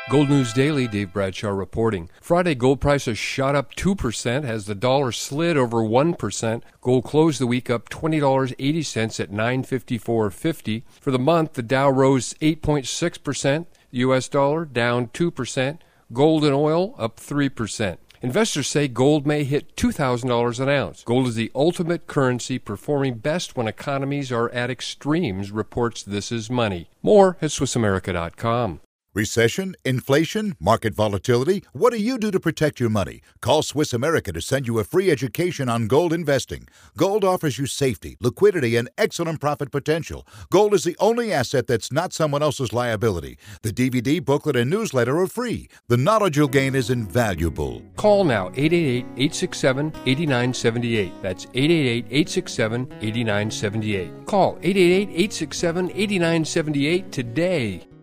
Gold News Daily, Dave Bradshaw reporting. Friday gold prices shot up 2% as the dollar slid over 1%. Gold closed the week up $20.80 at $954.50. For the month, the Dow rose 8.6%, the U.S. dollar down 2%, gold and oil up 3%. Investors say gold may hit $2,000 an ounce. Gold is the ultimate currency, performing best when economies are at extremes, reports This Is Money. More at SwissAmerica.com. Recession, inflation, market volatility. What do you do to protect your money? Call Swiss America to send you a free education on gold investing. Gold offers you safety, liquidity, and excellent profit potential. Gold is the only asset that's not someone else's liability. The DVD, booklet, and newsletter are free. The knowledge you'll gain is invaluable. Call now, 888-867-8978. That's 888-867-8978. Call 888-867-8978 today.